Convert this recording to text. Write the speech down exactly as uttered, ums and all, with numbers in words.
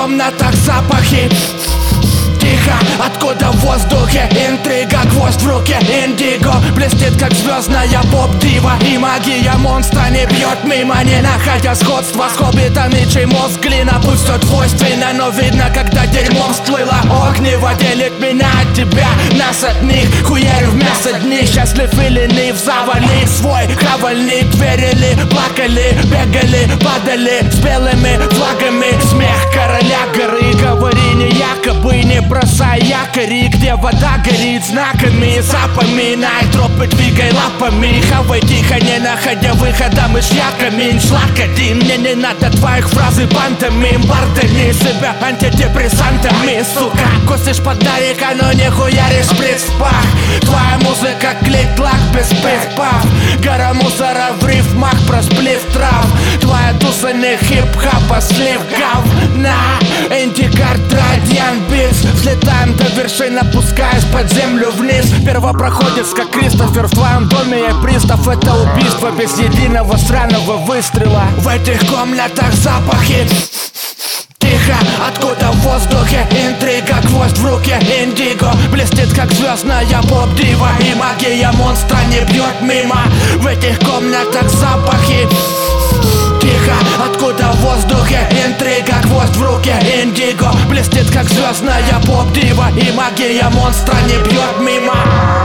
комнатах запахи. Тихо, откуда в воздухе интрига, гвоздь в руке, индиго блестит, как звездная поп-дива. И магия монстра не бьет мимо, не находя сходства с хоббитами, чей мозг глина. Пусть все двойственно, но видно, когда дерьмом всплыло огниво. Делит меня от тебя, нас от них, хуярю в мясо дни. Счастлив или не в завали свой хавальник. Верили, плакали, бегали, падали с белыми флагами. Смех короля горы, говори не якобы, не бросай якори, где вода горит знаками. Запоминай тропы, двигай лапами. Хавай тихо, не находя выхода, мы шляками. Шлак один, мне не надо твоих фраз и пантомим. Бардани себя антидепрессантами, сука. Косишь подарика, но не хуяришь шприц в пах. Твоя музыка клик-клак без пых-пах. Гора мусора в рифмах, просплив трав. Твоя туса не хип-хап, а слив говна. Индикард, радиан, бис. Взлетаем до вершин, опускаясь под землю вниз. Первопроходец, как Кристофер, в твоем доме я пристав. Это убийство без единого сраного выстрела. В этих комнатах запахи. Тихо, откуда в воздухе интрига, гвоздь в руке, индиго блестит, как звездная поп-дива. И магия монстра не бьет мимо. В этих комнатах запахи. Тихо, откуда в воздухе интрига, гвоздь в руке, индиго блестит, как звездная поп-дива. И магия монстра не бьет мимо.